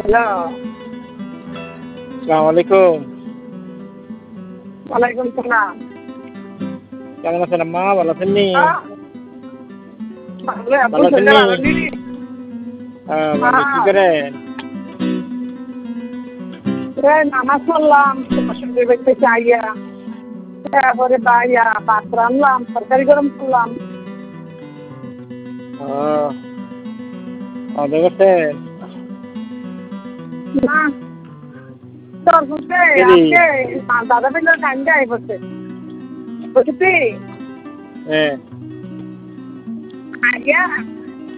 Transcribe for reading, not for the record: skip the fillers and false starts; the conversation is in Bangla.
হ্যালো। আসসালামু আলাইকুম। ওয়ালাইকুম সালাম। কেমন আছেন আম্মা? ভালো আছেন নি? আব্বু ভালো আছেন শরীরটা নি? ভালো নেই। ভালো। কি করেন? নামাজ পড়লাম শ্বশুর বাড়িতে চাইয়া, তারপরে বাইয়া ভাত রান্নলাম, তরকারি গরম করলাম। খাওয়া দাওয়া করছেন? না তোর বুঝতে দেরি। আজকে দাদা বেলার টাইম যাই বসে বুঝছি হ্যাঁ। আইয়া